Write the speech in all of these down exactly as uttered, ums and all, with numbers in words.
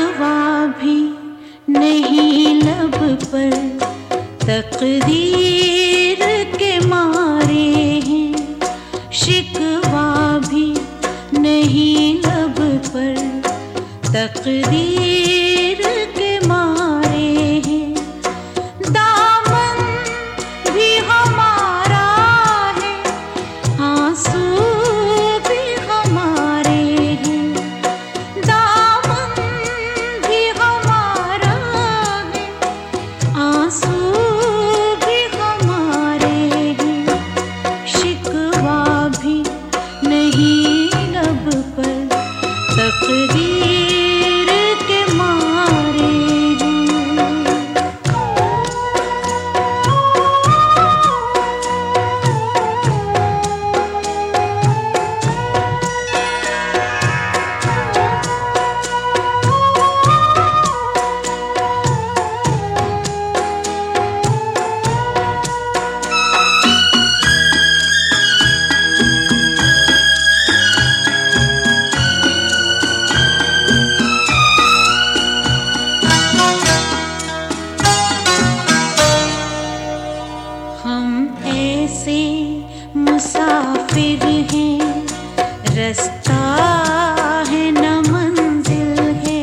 शिकवा भी नहीं लब पर, तकदीर के मारे हैं। शिकवा भी नहीं लब पर, तकदीर के मारे हैं। दामन भी हमारा है, आंसू भी हमारे हैं। दामन भी हमारा है, आंसू भी हमारे हैं। शिकवा भी नहीं लब पर, तकदीर के मारे मुसाफिर हैं, रास्ता है न मंजिल है।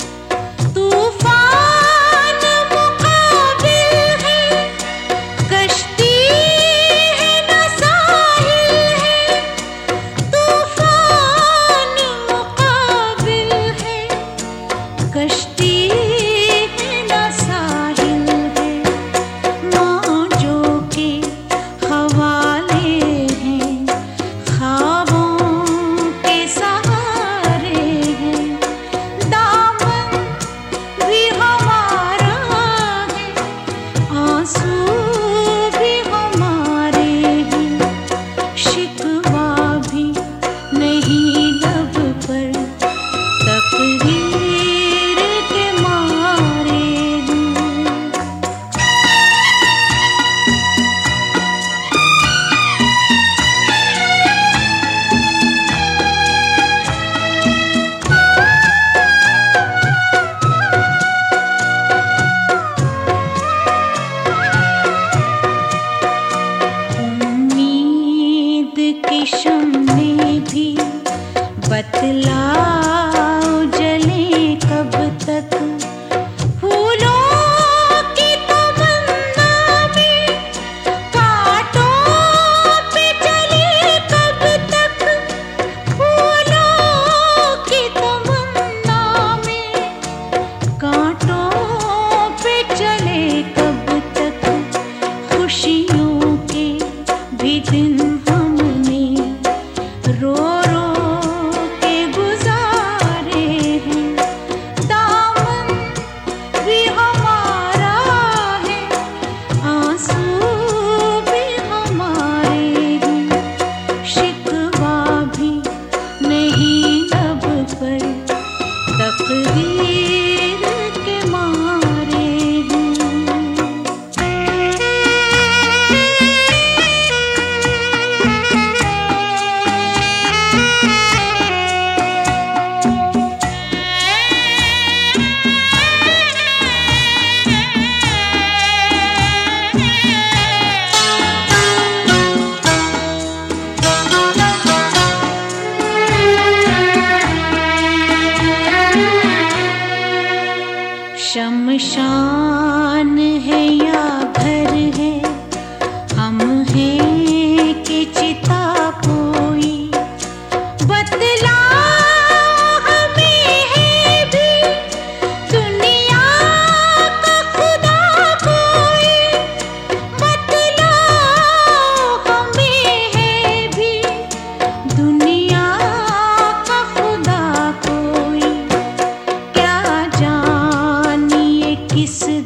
तूफान मुकाबिल है, कश्ती है न साहिल है। तूफान मुकाबिल है, कश्ती है न साहिल है। मौजों के हवाले शम्मे भी बतलाओ जले कब तक। फूलों की तमन्ना में कांटों पे चले कब तक। फूलों की तमन्ना में कांटों पे चले कब तक। खुशियों के भी दिन रो रो के गुजारे हैं। दामन भी हमारा है, आंसू भी हमारे हैं। शिकवा भी नहीं लब पर, तकदीर के मारे हैं। शमशान है या घर है, हम हैं कि चिता कोई। बतला हमें है भी दुनिया का खुदा कोई। बतला हमें है भी दुनिया का खुदा कोई। क्या जानिए किस